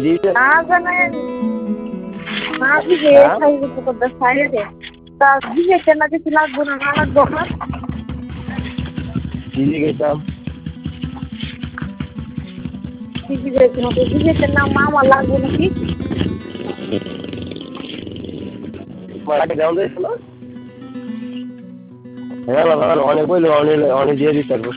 না জানে না দিবে খাইবে তো করতে সাইডে তা দিবে কেন কিছু লাগবে না না লাগবে না দিদি গেছিলাম দিদি কোনো তো দিবে কেন মামা লাগবে নাকি মাকে দাও দিয়েছিল হ্যাঁ অনেক বললো অনেক দিয়ে দিতে